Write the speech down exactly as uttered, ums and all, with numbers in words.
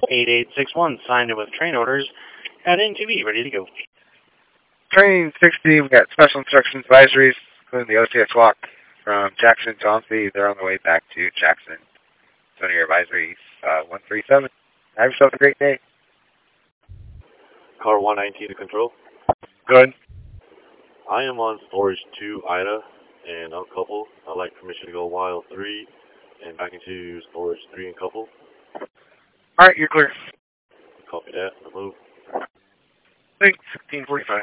eight eight six one, signed in with train orders at N T V, ready to go. Train sixty, we got special instructions advisories, including the O C S walk from Jackson to Almsby. They're on the way back to Jackson. So your advisories, uh, one three seven. Have yourself a great day. Car one nineteen to control. Good. I am on storage two Ida and uncouple. I'd like permission to go wild three and back into storage three and couple. Alright, you're clear. Copy that. I'll move. Thanks, sixteen forty-five.